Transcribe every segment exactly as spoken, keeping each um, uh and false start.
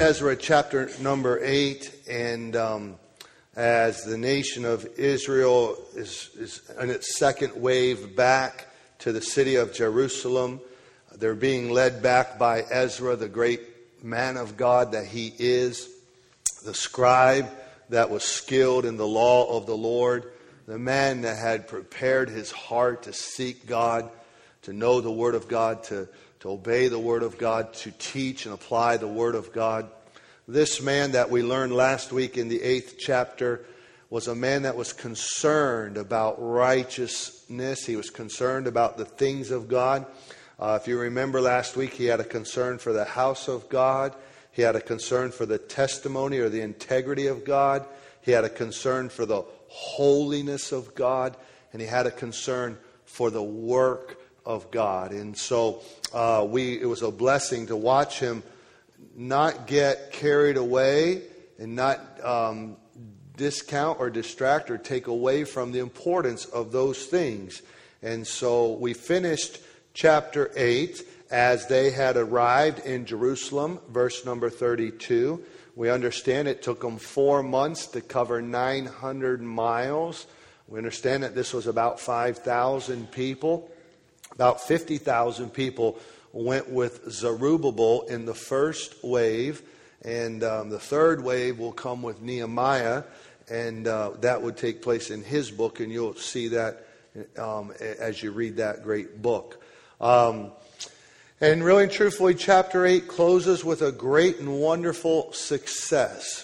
Ezra chapter number eight, and um, as the nation of Israel is, is on its second wave back to the city of Jerusalem, they're being led back by Ezra, the great man of God that he is, the scribe that was skilled in the law of the Lord, the man that had prepared his heart to seek God, to know the Word of God, to to obey the Word of God, to teach and apply the Word of God. This man that we learned last week in the eighth chapter was a man that was concerned about righteousness. He was concerned about the things of God. Uh, if you remember last week, he had a concern for the house of God. He had a concern for the testimony or the integrity of God. He had a concern for the holiness of God. And he had a concern for the work of God. And so uh, we it was a blessing to watch him not get carried away and not um, discount or distract or take away from the importance of those things. And so we finished chapter eight as they had arrived in Jerusalem, verse number thirty-two. We understand it took them four months to cover nine hundred miles. We understand that this was about five thousand people. About fifty thousand people went with Zerubbabel in the first wave, and um, the third wave will come with Nehemiah, and uh, that would take place in his book, and you'll see that um, as you read that great book. Um, and really and truthfully, chapter eight closes with a great and wonderful success.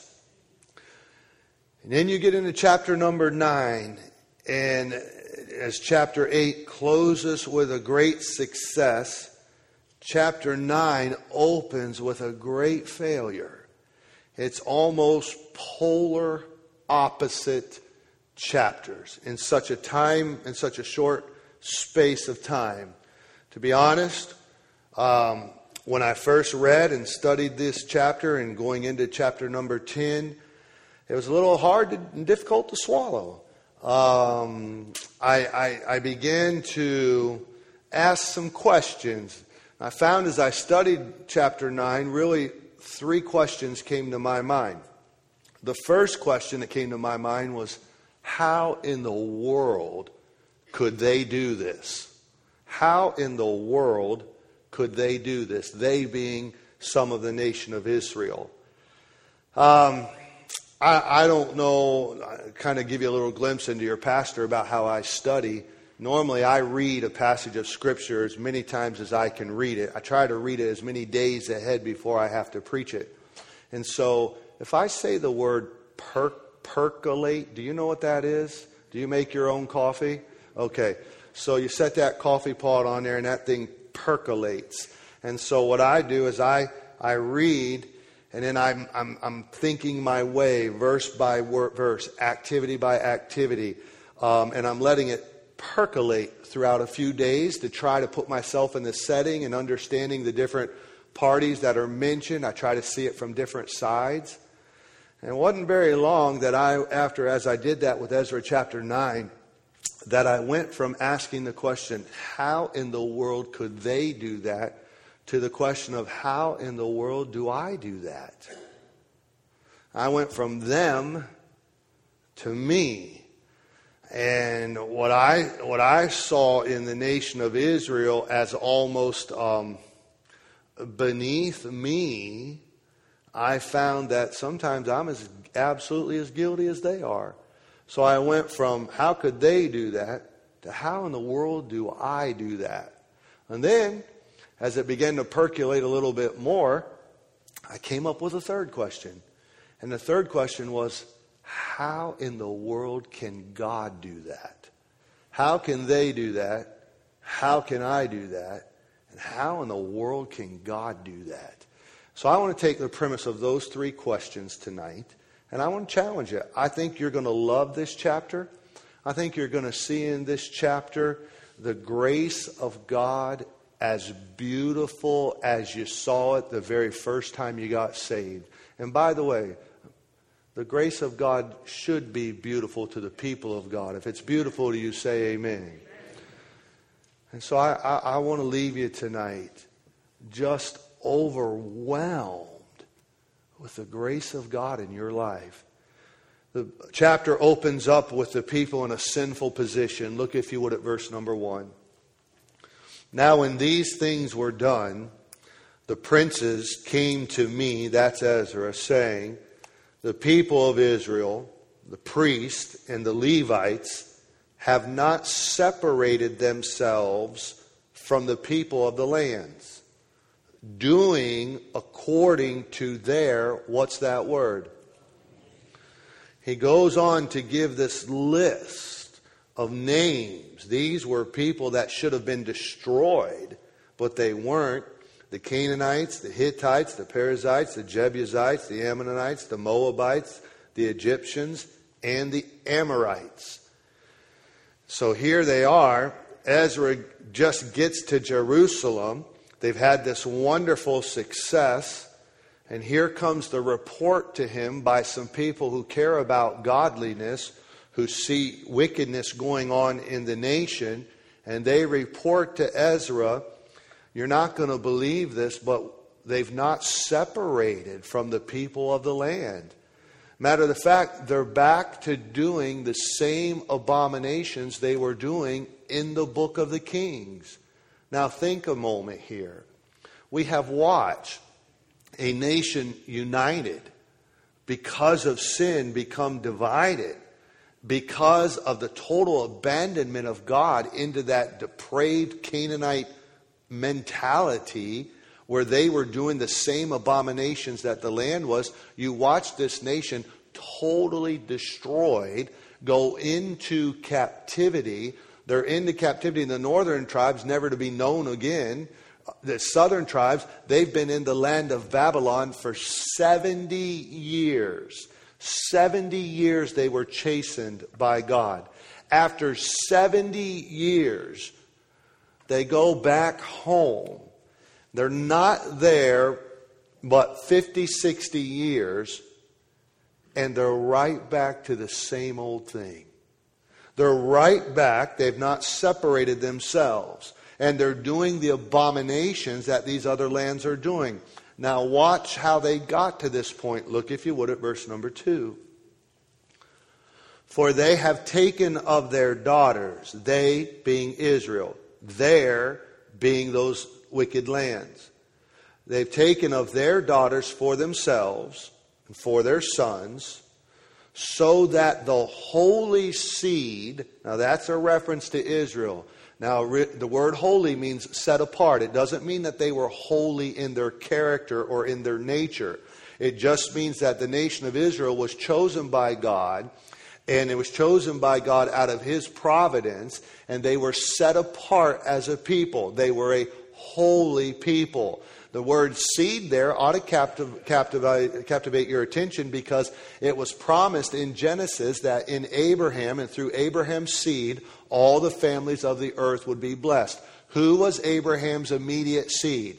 And then you get into chapter number nine, and as chapter eight closes with a great success, chapter nine opens with a great failure. It's almost polar opposite chapters in such a time, in such a short space of time. To be honest, um, when I first read and studied this chapter and going into chapter number ten, it was a little hard and difficult to swallow. Um, I, I, I began to ask some questions. I found as I studied chapter nine, really three questions came to my mind. The first question that came to my mind was, how in the world could they do this? How in the world could they do this? They being some of the nation of Israel. Um... I, I don't know, I kind of give you a little glimpse into your pastor about how I study. Normally I read a passage of Scripture as many times as I can read it. I try to read it as many days ahead before I have to preach it. And so if I say the word per- percolate, do you know what that is? Do you make your own coffee? Okay, so you set that coffee pot on there and that thing percolates. And so what I do is I, I read. And then I'm, I'm, I'm thinking my way, verse by verse, activity by activity. Um, and I'm letting it percolate throughout a few days to try to put myself in the setting and understanding the different parties that are mentioned. I try to see it from different sides. And it wasn't very long that I, after, as I did that with Ezra chapter nine, that I went from asking the question, how in the world could they do that, to the question of how in the world do I do that? I went from them to me. And what I what I saw in the nation of Israel as almost um, beneath me, I found that sometimes I'm as absolutely as guilty as they are. So I went from how could they do that to how in the world do I do that? And then, as it began to percolate a little bit more, I came up with a third question. And the third question was, how in the world can God do that? How can they do that? How can I do that? And how in the world can God do that? So I want to take the premise of those three questions tonight, and I want to challenge you. I think you're going to love this chapter. I think you're going to see in this chapter the grace of God as beautiful as you saw it the very first time you got saved. And by the way, the grace of God should be beautiful to the people of God. If it's beautiful to you, say amen. And so I, I, I want to leave you tonight just overwhelmed with the grace of God in your life. The chapter opens up with the people in a sinful position. Look, if you would, at verse number one. Now when these things were done, the princes came to me, that's Ezra, saying, the people of Israel, the priests and the Levites, have not separated themselves from the people of the lands, doing according to their, what's that word? He goes on to give this list of names. These were people that should have been destroyed, but they weren't. The Canaanites, the Hittites, the Perizzites, the Jebusites, the Ammonites, the Moabites, the Egyptians, and the Amorites. So here they are. Ezra just gets to Jerusalem. They've had this wonderful success. And here comes the report to him by some people who care about godliness, who see wickedness going on in the nation. And they report to Ezra, you're not going to believe this, but they've not separated from the people of the land. Matter of fact, they're back to doing the same abominations they were doing in the book of the Kings. Now think a moment here. We have watched a nation united because of sin become divided, because of the total abandonment of God into that depraved Canaanite mentality where they were doing the same abominations that the land was. You watch this nation totally destroyed, go into captivity. They're into captivity in the northern tribes, never to be known again. The southern tribes, they've been in the land of Babylon for seventy years. seventy years they were chastened by God. After seventy years, they go back home. They're not there but fifty, sixty years, and they're right back to the same old thing. They're right back. They've not separated themselves. And they're doing the abominations that these other lands are doing. Now watch how they got to this point. Look, if you would, at verse number two. For they have taken of their daughters, they being Israel, their being those wicked lands. They've taken of their daughters for themselves and for their sons, so that the holy seed, now that's a reference to Israel. Now the word holy means set apart. It doesn't mean that they were holy in their character or in their nature. It just means that the nation of Israel was chosen by God, and it was chosen by God out of His providence, and they were set apart as a people. They were a holy people. The word seed there ought to captiv- captivate, captivate your attention, because it was promised in Genesis that in Abraham and through Abraham's seed, all the families of the earth would be blessed. Who was Abraham's immediate seed?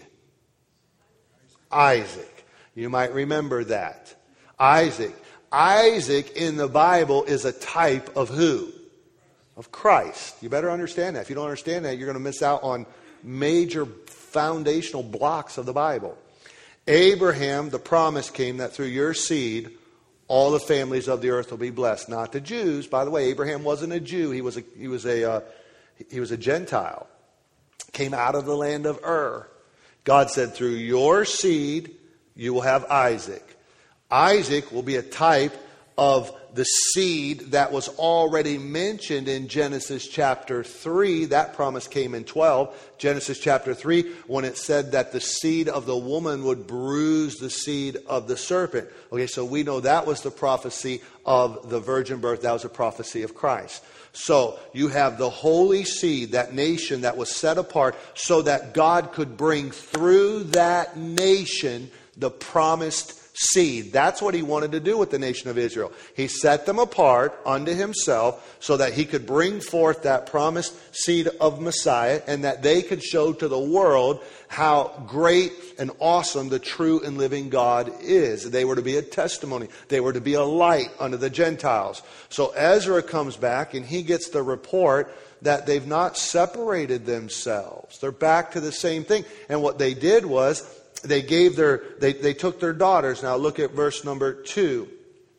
Isaac. You might remember that. Isaac. Isaac in the Bible is a type of who? Of Christ. You better understand that. If you don't understand that, you're going to miss out on major foundational blocks of the Bible. Abraham, the promise came that through your seed, all the families of the earth will be blessed. Not the Jews. By the way, Abraham wasn't a Jew. He was a he was a uh, he was a Gentile. Came out of the land of Ur. God said, through your seed, you will have Isaac. Isaac will be a type of the seed that was already mentioned in Genesis chapter three. That promise came in twelve. Genesis chapter three, when it said that the seed of the woman would bruise the seed of the serpent. Okay, so we know that was the prophecy of the virgin birth. That was a prophecy of Christ. So you have the holy seed, that nation that was set apart so that God could bring through that nation the promised seed. That's what He wanted to do with the nation of Israel. He set them apart unto Himself so that He could bring forth that promised seed of Messiah, and that they could show to the world how great and awesome the true and living God is. They were to be a testimony. They were to be a light unto the Gentiles. So Ezra comes back and he gets the report that they've not separated themselves. They're back to the same thing. And what they did was, they gave their, they, they took their daughters. Now look at verse number two.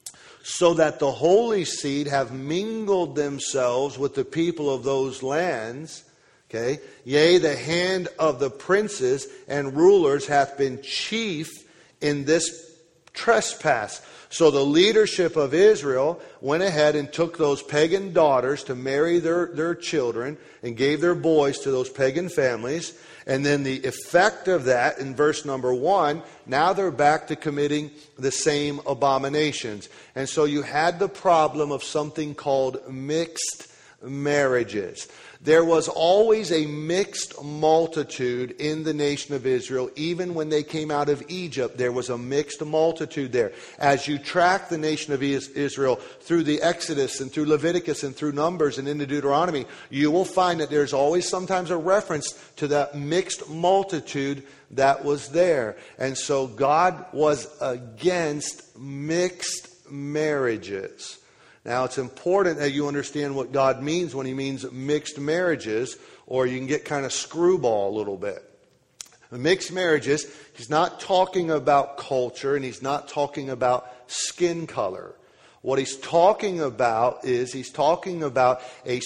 So that the holy seed have mingled themselves with the people of those lands. Okay. Yea, the hand of the princes and rulers hath been chief in this trespass. So the leadership of Israel went ahead and took those pagan daughters to marry their, their children and gave their boys to those pagan families. And then the effect of that in verse number one, now they're back to committing the same abominations. And so you had the problem of something called mixed marriages. There was always a mixed multitude in the nation of Israel. Even when they came out of Egypt, there was a mixed multitude there. As you track the nation of Israel through the Exodus and through Leviticus and through Numbers and into Deuteronomy, you will find that there's always sometimes a reference to that mixed multitude that was there. And so God was against mixed marriages. Now, it's important that you understand what God means when He means mixed marriages, or you can get kind of screwball a little bit. Mixed marriages, He's not talking about culture, and He's not talking about skin color. What He's talking about is He's talking about a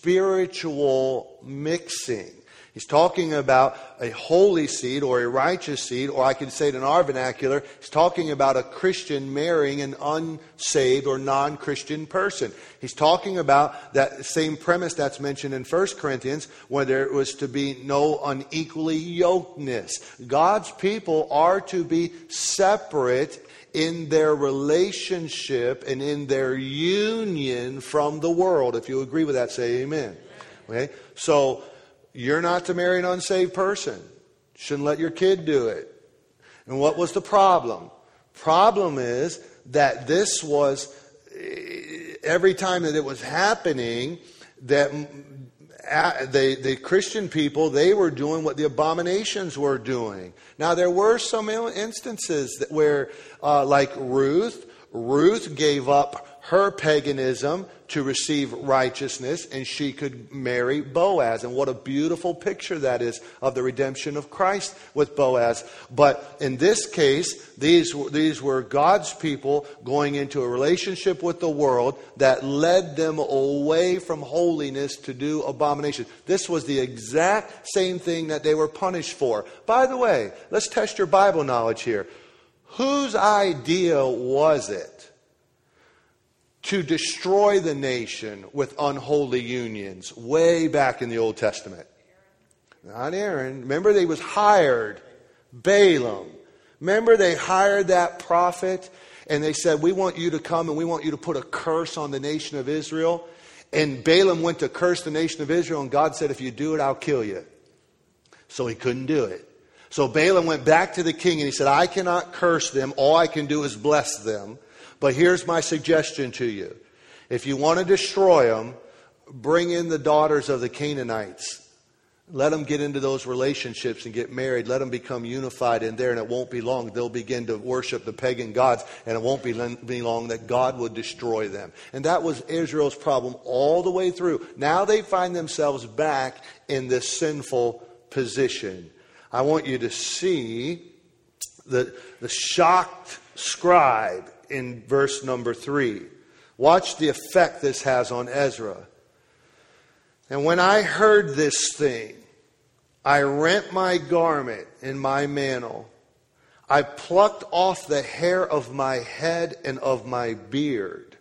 spiritual mixing. He's talking about a holy seed or a righteous seed, or I could say it in our vernacular, he's talking about a Christian marrying an unsaved or non-Christian person. He's talking about that same premise that's mentioned in First Corinthians, where there was to be no unequally yokedness. God's people are to be separate in their relationship and in their union from the world. If you agree with that, say amen. Okay? So, you're not to marry an unsaved person. Shouldn't let your kid do it. And what was the problem? Problem is that this was, every time that it was happening, that the, the Christian people, they were doing what the abominations were doing. Now, there were some instances that where, uh, like Ruth, Ruth gave up her paganism to receive righteousness, and she could marry Boaz. And what a beautiful picture that is of the redemption of Christ with Boaz. But in this case, these, these were God's people going into a relationship with the world that led them away from holiness to do abomination. This was the exact same thing that they were punished for. By the way, let's test your Bible knowledge here. Whose idea was it to destroy the nation with unholy unions way back in the Old Testament? Not Aaron. Remember, they was hired. Balaam. Remember, they hired that prophet and they said, we want you to come and we want you to put a curse on the nation of Israel. And Balaam went to curse the nation of Israel, and God said, if you do it, I'll kill you. So he couldn't do it. So Balaam went back to the king and he said, I cannot curse them. All I can do is bless them. But here's my suggestion to you. If you want to destroy them, bring in the daughters of the Canaanites. Let them get into those relationships and get married. Let them become unified in there, and it won't be long. They'll begin to worship the pagan gods, and it won't be long that God would destroy them. And that was Israel's problem all the way through. Now they find themselves back in this sinful position. I want you to see the, the shocked scribe in verse number three. Watch the effect this has on Ezra. And when I heard this thing, I rent my garment and my mantle. I plucked off the hair of my head and of my beard.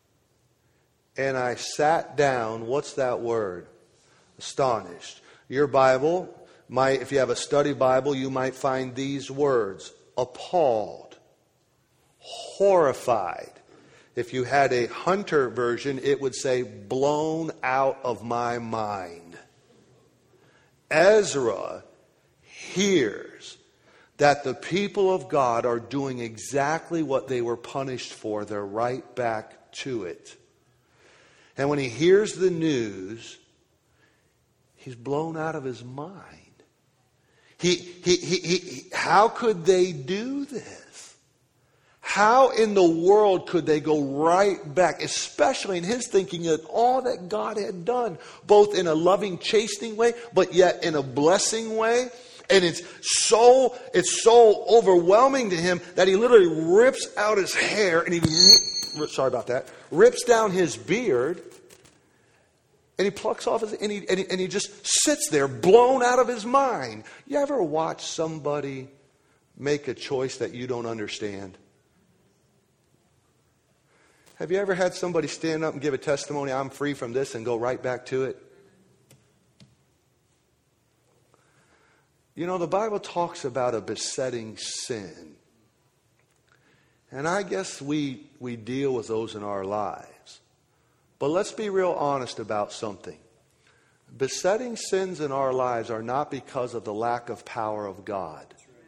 And I sat down. What's that word? Astonished. Your Bible, might, if you have a study Bible, you might find these words. Appalled. Horrified. If you had a Hunter version, it would say, blown out of my mind. Ezra hears that the people of God are doing exactly what they were punished for. They're right back to it. And when he hears the news, he's blown out of his mind. He, he, he, he, how could they do this? How in the world could they go right back, especially in his thinking that all that God had done, both in a loving, chastening way, but yet in a blessing way? And it's so, it's so overwhelming to him that he literally rips out his hair and he, sorry about that, rips down his beard and he plucks off his, and he, and he, and he just sits there blown out of his mind. You ever watch somebody make a choice that you don't understand? Have you ever had somebody stand up and give a testimony, I'm free from this, and go right back to it? You know, the Bible talks about a besetting sin. And I guess we, we deal with those in our lives. But let's be real honest about something. Besetting sins in our lives are not because of the lack of power of God.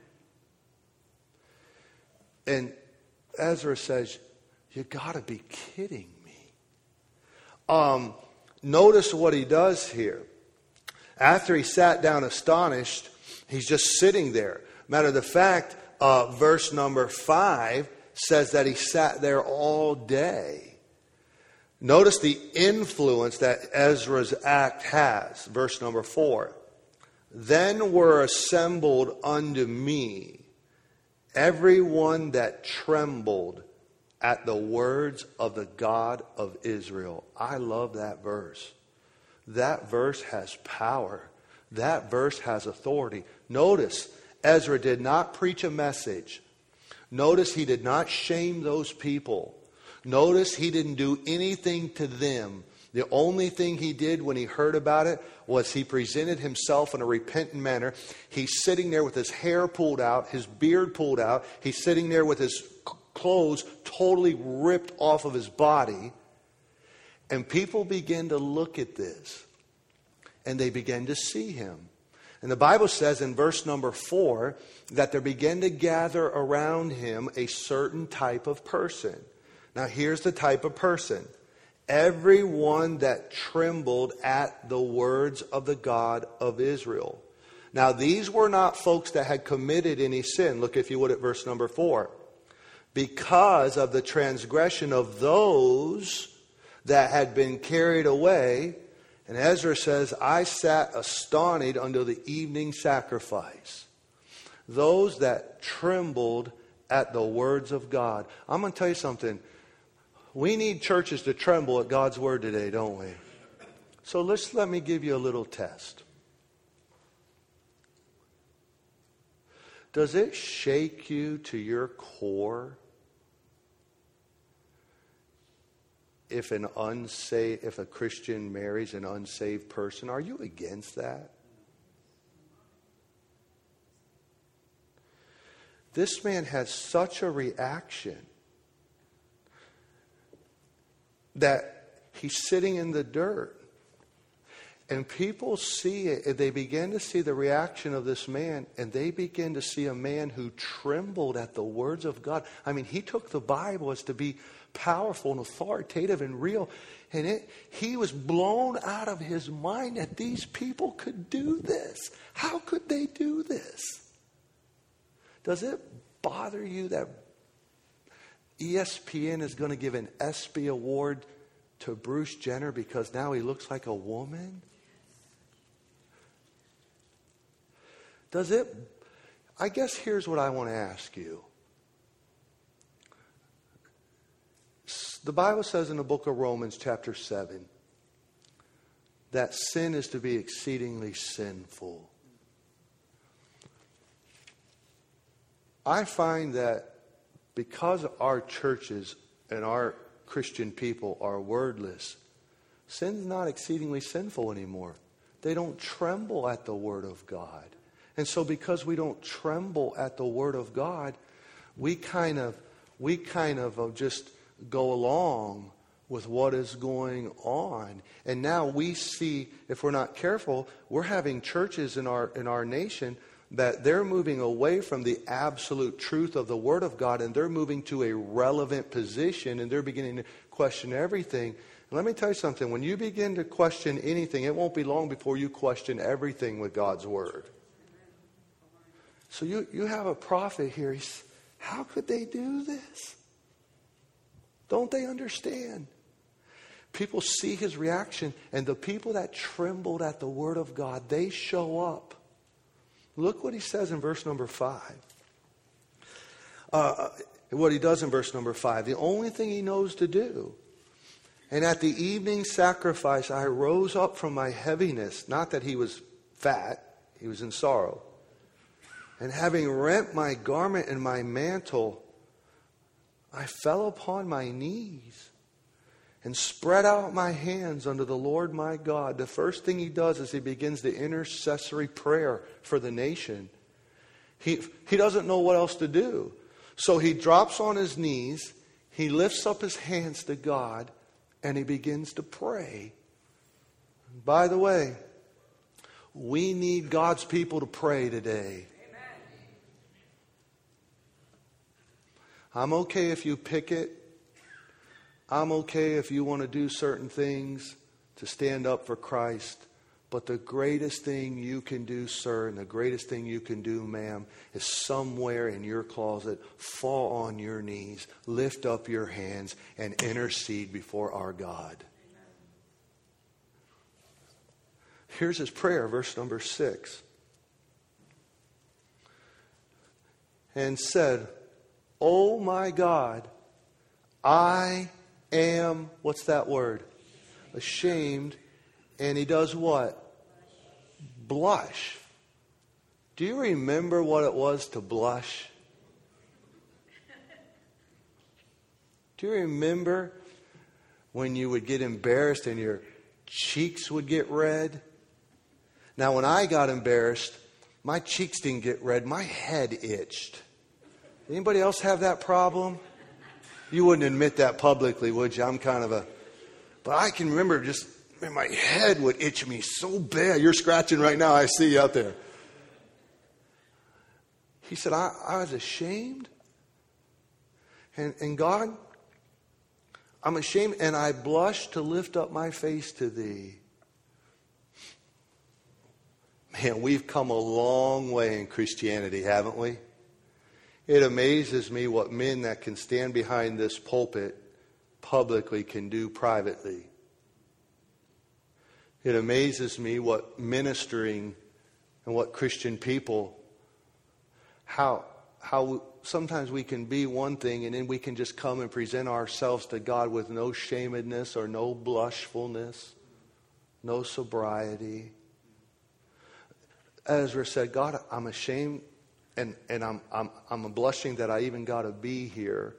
And Ezra says, you got to be kidding me. Um, notice what he does here. After he sat down astonished, he's just sitting there. Matter of the fact, uh, verse number five says that he sat there all day. Notice the influence that Ezra's act has. Verse number four. Then were assembled unto me everyone that trembled at the words of the God of Israel. I love that verse. That verse has power. That verse has authority. Notice, Ezra did not preach a message. Notice he did not shame those people. Notice he didn't do anything to them. The only thing he did when he heard about it was he presented himself in a repentant manner. He's sitting there with his hair pulled out, his beard pulled out. He's sitting there with his clothes totally ripped off of his body. And people begin to look at this. And they begin to see him. And the Bible says in verse number four that there began to gather around him a certain type of person. Now here's the type of person. Everyone that trembled at the words of the God of Israel. Now these were not folks that had committed any sin. Look, if you would, at verse number four. Because of the transgression of those that had been carried away. And Ezra says, I sat astonished until the evening sacrifice. Those that trembled at the words of God. I'm going to tell you something. We need churches to tremble at God's word today, don't we? So let's let me give you a little test. Does it shake you to your core if an unsaved, if a Christian marries an unsaved person? Are you against that? This man has such a reaction that he's sitting in the dirt. And people see it, they begin to see the reaction of this man, and they begin to see a man who trembled at the words of God. I mean, he took the Bible as to be powerful and authoritative and real. And it, he was blown out of his mind that these people could do this. How could they do this? Does it bother you that E S P N is going to give an ESPY award to Bruce Jenner because now he looks like a woman? Does it? I guess here's what I want to ask you. The Bible says in the book of Romans chapter seven that sin is to be exceedingly sinful. I find that because our churches and our Christian people are wordless, sin's not exceedingly sinful anymore. They don't tremble at the word of God. And so because we don't tremble at the word of God, we kind of we kind of just go along with what is going on. And now we see, if we're not careful, we're having churches in our in our nation that they're moving away from the absolute truth of the Word of God, and they're moving to a relevant position, and they're beginning to question everything. And let me tell you something. When you begin to question anything, it won't be long before you question everything with God's Word. So you, you have a prophet here. He's, how could they do this? Don't they understand? People see his reaction, and the people that trembled at the word of God, they show up. Look what he says in verse number five. Uh, what he does in verse number five. The only thing he knows to do. And at the evening sacrifice, I rose up from my heaviness. Not that he was fat. He was in sorrow. And having rent my garment and my mantle, I fell upon my knees and spread out my hands unto the Lord my God. The first thing he does is he begins the intercessory prayer for the nation. He, he doesn't know what else to do. So he drops on his knees, he lifts up his hands to God, and he begins to pray. By the way, we need God's people to pray today. I'm okay if you picket. I'm okay if you want to do certain things to stand up for Christ. But the greatest thing you can do, sir, and the greatest thing you can do, ma'am, is somewhere in your closet, fall on your knees, lift up your hands, and intercede before our God. Here's his prayer, verse number six. And said, "Oh my God, I am," what's that word? Ashamed. And he does what? Blush. Do you remember what it was to blush? Do you remember when you would get embarrassed and your cheeks would get red? Now, when I got embarrassed, my cheeks didn't get red. My head itched. Anybody else have that problem? You wouldn't admit that publicly, would you? I'm kind of a... But I can remember just... Man, my head would itch me so bad. You're scratching right now. I see you out there. He said, I, I was ashamed. And, and God, I'm ashamed, and I blush to lift up my face to thee. Man, we've come a long way in Christianity, haven't we? It amazes me what men that can stand behind this pulpit publicly can do privately. It amazes me what ministering and what Christian people, how how sometimes we can be one thing and then we can just come and present ourselves to God with no shamedness or no blushfulness, no sobriety. Ezra said, God, I'm ashamed and, and I'm, I'm, I'm blushing that I even got to be here.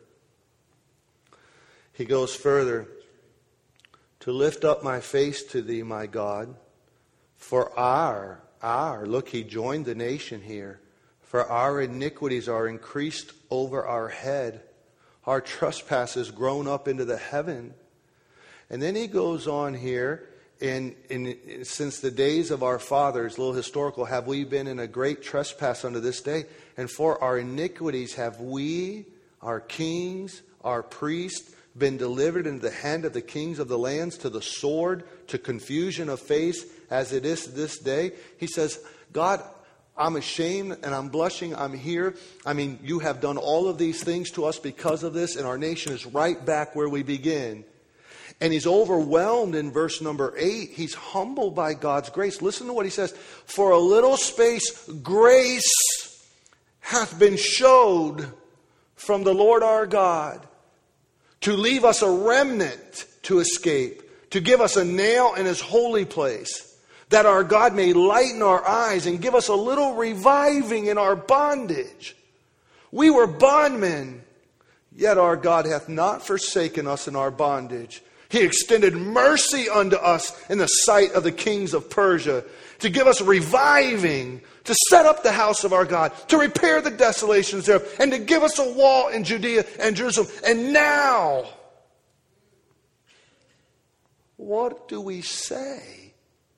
He goes further. To lift up my face to thee, my God, for our, our, look, he joined the nation here. For our iniquities are increased over our head. Our trespasses grown up into the heaven. And then he goes on here, and, and since the days of our fathers, a little historical, have we been in a great trespass unto this day? And for our iniquities have we, our kings, our priests, been delivered into the hand of the kings of the lands, to the sword, to confusion of face, as it is this day. He says, God, I'm ashamed and I'm blushing. I'm here. I mean, you have done all of these things to us because of this, and our nation is right back where we begin. And he's overwhelmed in verse number eight. He's humbled by God's grace. Listen to what he says. For a little space grace hath been showed from the Lord our God, to leave us a remnant to escape, to give us a nail in his holy place, that our God may lighten our eyes and give us a little reviving in our bondage. We were bondmen, yet our God hath not forsaken us in our bondage. He extended mercy unto us in the sight of the kings of Persia, to give us reviving, to set up the house of our God, to repair the desolations thereof, and to give us a wall in Judea and Jerusalem. And now, what do we say?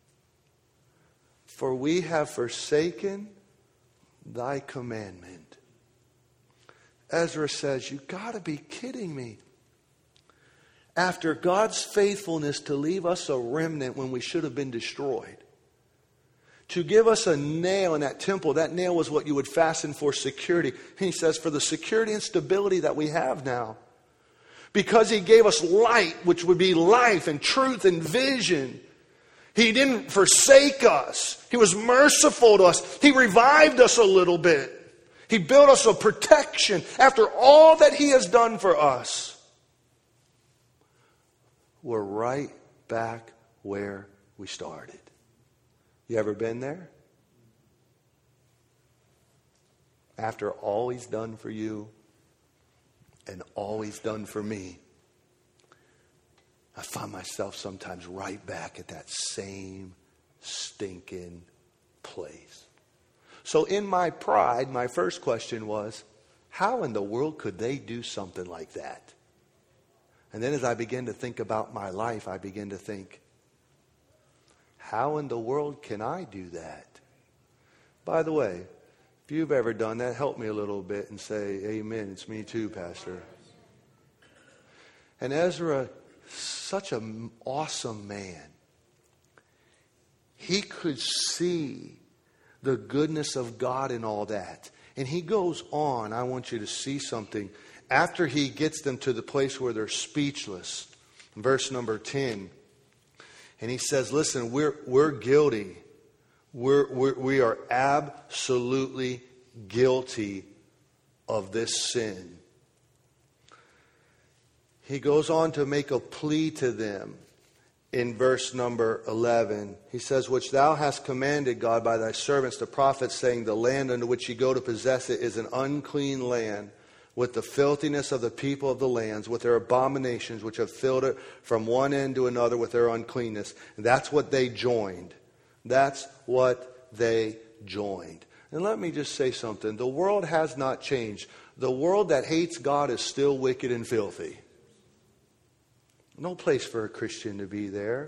For we have forsaken thy commandment. Ezra says, you got to be kidding me. After God's faithfulness to leave us a remnant when we should have been destroyed, to give us a nail in that temple. That nail was what you would fasten for security. He says, for the security and stability that we have now. Because he gave us light, which would be life and truth and vision. He didn't forsake us. He was merciful to us. He revived us a little bit. He built us a protection after all that He has done for us. We're right back where we started. You ever been there? After all He's done for you and all He's done for me, I find myself sometimes right back at that same stinking place. So in my pride, my first question was, how in the world could they do something like that? And then as I begin to think about my life, I begin to think, how in the world can I do that? By the way, if you've ever done that, help me a little bit and say, amen, it's me too, Pastor. And Ezra, such an awesome man. He could see the goodness of God in all that. And he goes on, I want you to see something. After he gets them to the place where they're speechless, verse number ten, and he says, listen, we're, we're guilty. We're, we're, we are absolutely guilty of this sin. He goes on to make a plea to them in verse number eleven. He says, which thou hast commanded, God, by thy servants, the prophets, saying, the land unto which ye go to possess it is an unclean land, with the filthiness of the people of the lands, with their abominations, which have filled it from one end to another with their uncleanness. And that's what they joined. That's what they joined. And let me just say something. The world has not changed. The world that hates God is still wicked and filthy. No place for a Christian to be there.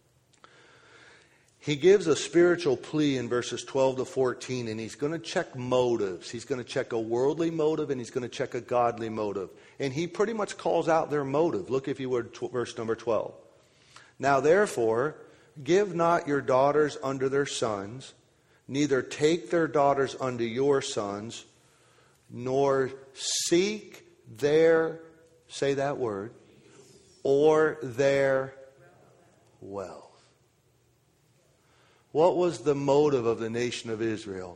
He gives a spiritual plea in verses twelve to fourteen, and he's going to check motives. He's going to check a worldly motive, and he's going to check a godly motive. And he pretty much calls out their motive. Look, if you would, to verse number twelve. Now, therefore, give not your daughters unto their sons, neither take their daughters unto your sons, nor seek their, say that word, or their wealth. What was the motive of the nation of Israel?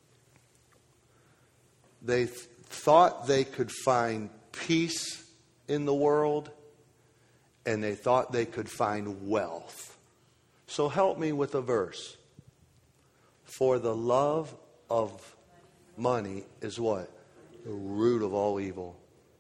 They th- thought they could find peace in the world, and they thought they could find wealth. So help me with a verse. For the love of money is what? The root of all evil.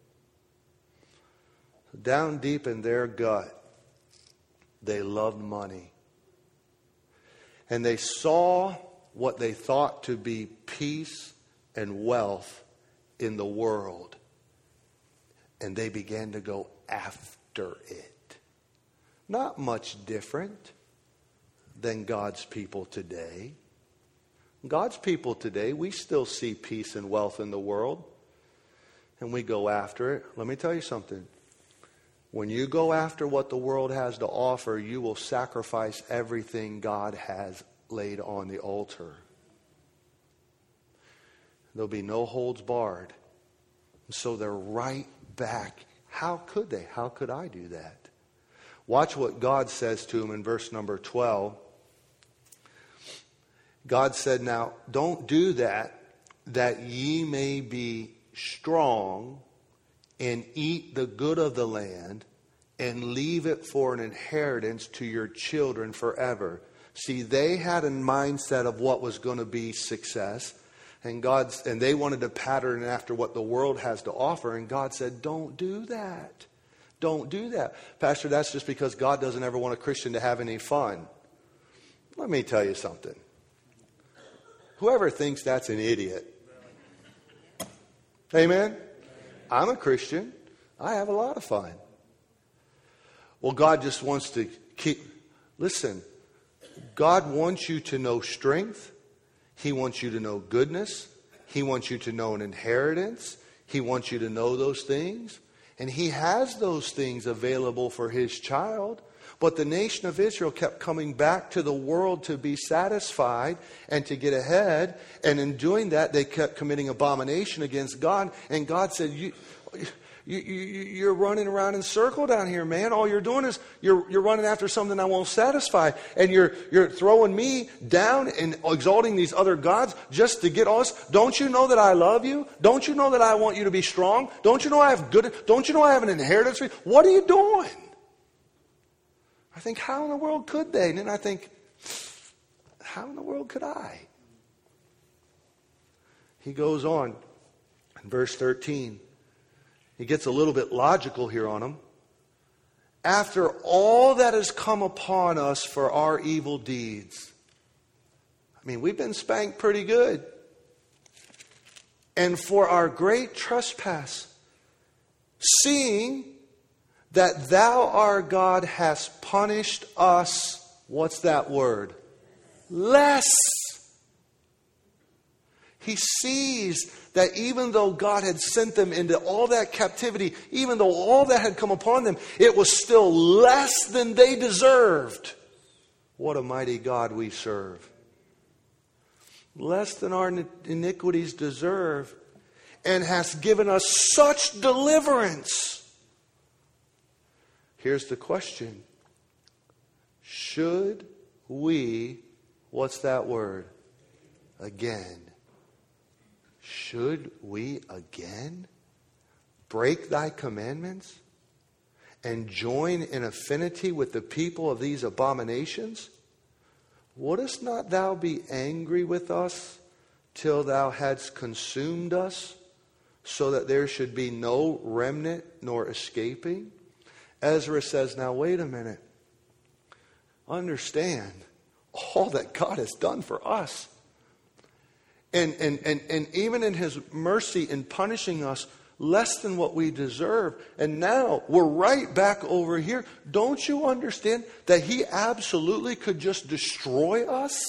Down deep in their gut, they loved money. And they saw what they thought to be peace and wealth in the world. And they began to go after it. Not much different than God's people today. God's people today, we still see peace and wealth in the world. And we go after it. Let me tell you something. When you go after what the world has to offer, you will sacrifice everything God has laid on the altar. There'll be no holds barred. So they're right back. How could they? How could I do that? Watch what God says to them in verse number twelve. God said, now, don't do that, that ye may be strong and eat the good of the land and leave it for an inheritance to your children forever. See, they had a mindset of what was going to be success. And God's, and they wanted to pattern after what the world has to offer. And God said, don't do that. Don't do that. Pastor, that's just because God doesn't ever want a Christian to have any fun. Let me tell you something. Whoever thinks that's an idiot. Amen? I'm a Christian. I have a lot of fun. Well, God just wants to keep... Listen, God wants you to know strength. He wants you to know goodness. He wants you to know an inheritance. He wants you to know those things. And He has those things available for His child. But the nation of Israel kept coming back to the world to be satisfied and to get ahead. And in doing that, they kept committing abomination against God. And God said, you, You, you, you're running around in a circle down here, man. All you're doing is you're, you're running after something that won't satisfy. And you're, you're throwing me down and exalting these other gods just to get us. Don't you know that I love you? Don't you know that I want you to be strong? Don't you know I have good, don't you know I have an inheritance for you? What are you doing? I think, how in the world could they? And then I think, how in the world could I? He goes on in verse thirteen. He gets a little bit logical here on them. After all that has come upon us for our evil deeds. I mean, we've been spanked pretty good. And for our great trespass, seeing that thou, our God, hast punished us. What's that word? Less. He sees that even though God had sent them into all that captivity, even though all that had come upon them, it was still less than they deserved. What a mighty God we serve. Less than our iniquities deserve, and has given us such deliverance. Here's the question. Should we, what's that word? Again. Should we again break thy commandments and join in affinity with the people of these abominations? Wouldst not thou be angry with us till thou hadst consumed us, so that there should be no remnant nor escaping? Ezra says, now wait a minute. Understand all that God has done for us. And, and, and, and even in His mercy in punishing us less than what we deserve. And now we're right back over here. Don't you understand that He absolutely could just destroy us?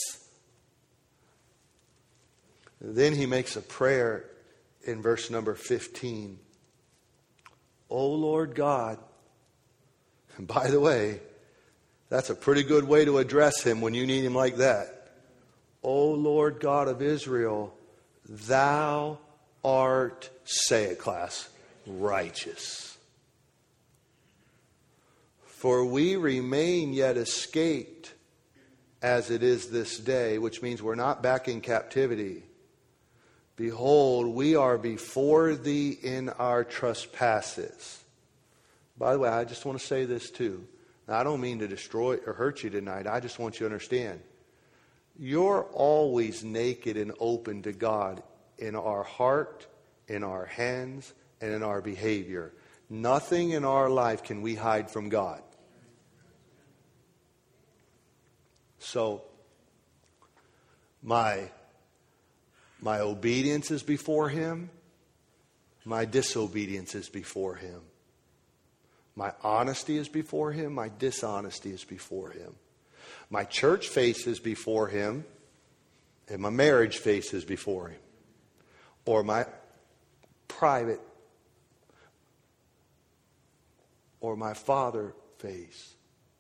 Then He makes a prayer in verse number fifteen. O Lord God. And by the way, that's a pretty good way to address Him when you need Him like that. O Lord God of Israel, thou art, say it class, righteous. For we remain yet escaped as it is this day, which means we're not back in captivity. Behold, we are before thee in our trespasses. By the way, I just want to say this too. Now, I don't mean to destroy or hurt you tonight. I just want you to understand. You're always naked and open to God in our heart, in our hands, and in our behavior. Nothing in our life can we hide from God. So, my, my obedience is before Him. My disobedience is before Him. My honesty is before Him. My dishonesty is before Him. My church faces before Him, and my marriage faces before Him. Or my private, or my father face.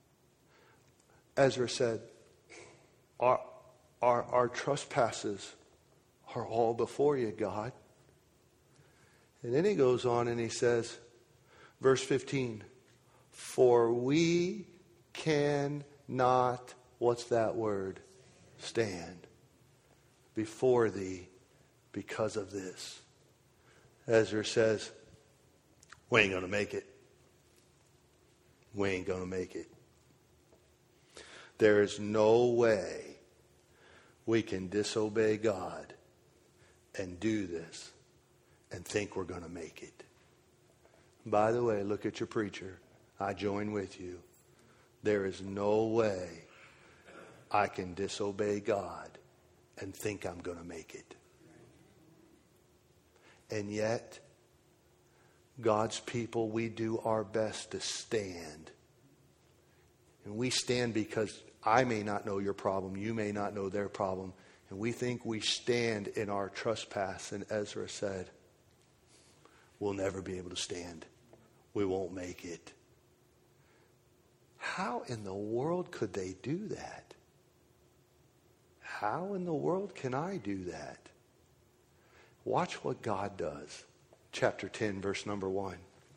Ezra said, our, our, our trespasses are all before you, God. And then he goes on and he says, verse fifteen, for we can not, what's that word? Stand before thee because of this. Ezra says, we ain't going to make it. We ain't going to make it. There is no way we can disobey God and do this and think we're going to make it. By the way, look at your preacher. I join with you. There is no way I can disobey God and think I'm going to make it. And yet, God's people, we do our best to stand. And we stand because I may not know your problem, you may not know their problem, and we think we stand in our trespass. And Ezra said, we'll never be able to stand. We won't make it. How in the world could they do that? How in the world can I do that? Watch what God does. Chapter ten, verse number one.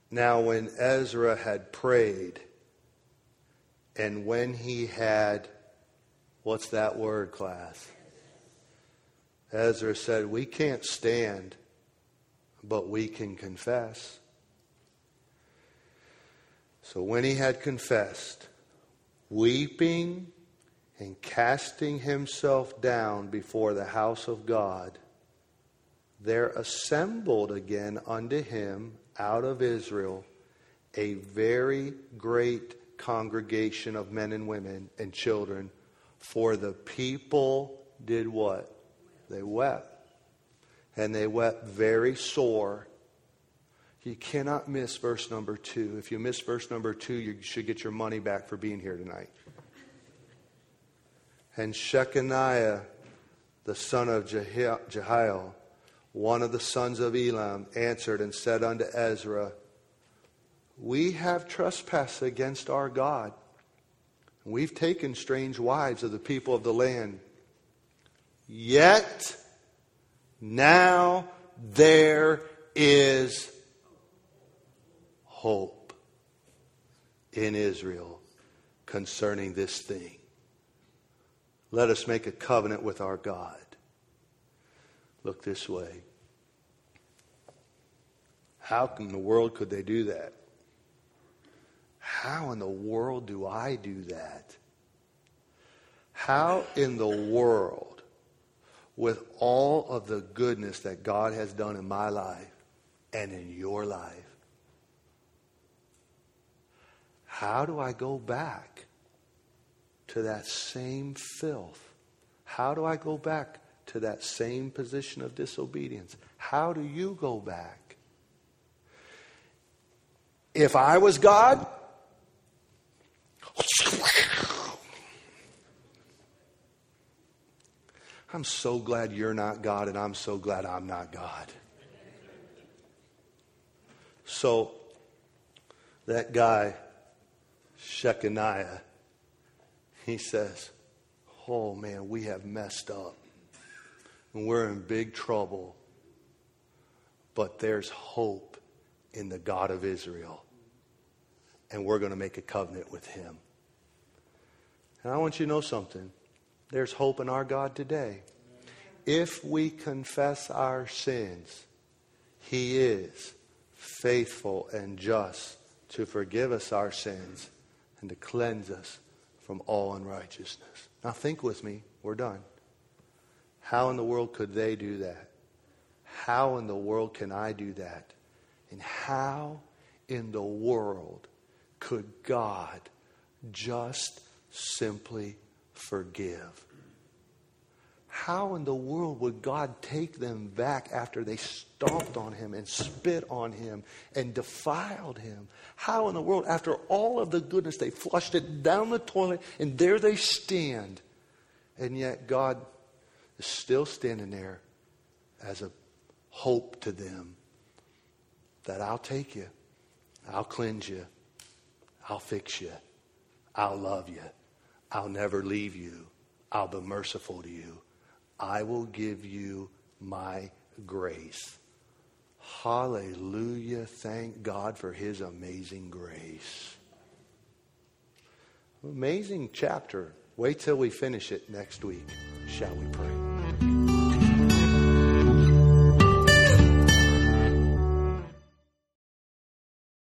Now when Ezra had prayed, and when he had, what's that word, class? Ezra said, we can't stand, but we can confess. So when he had confessed, weeping and casting himself down before the house of God, there assembled again unto him out of Israel a very great congregation of men and women and children, for the people did what? They wept. And they wept very sore. You cannot miss verse number two. If you miss verse number two, you should get your money back for being here tonight. And Shechaniah, the son of Jehiel, one of the sons of Elam, answered and said unto Ezra, we have trespassed against our God. We've taken strange wives of the people of the land. Yet now there is hope in Israel concerning this thing. Let us make a covenant with our God. Look this way. How in the world could they do that? How in the world do I do that? How in the world, with all of the goodness that God has done in my life and in your life, how do I go back to that same filth? How do I go back to that same position of disobedience? How do you go back? If I was God, I'm so glad you're not God, and I'm so glad I'm not God. So that guy, Shechaniah, he says, oh man, we have messed up. And we're in big trouble. But there's hope in the God of Israel. And we're going to make a covenant with him. And I want you to know something. There's hope in our God today. If we confess our sins, he is faithful and just to forgive us our sins and to cleanse us from all unrighteousness. Now think with me. We're done. How in the world could they do that? How in the world can I do that? And how in the world could God just simply forgive? How in the world would God take them back after they stomped on him and spit on him and defiled him? How in the world, after all of the goodness, they flushed it down the toilet and there they stand. And yet God is still standing there as a hope to them that I'll take you, I'll cleanse you, I'll fix you, I'll love you, I'll never leave you, I'll be merciful to you. I will give you my grace. Hallelujah. Thank God for his amazing grace. Amazing chapter. Wait till we finish it next week. Shall we pray?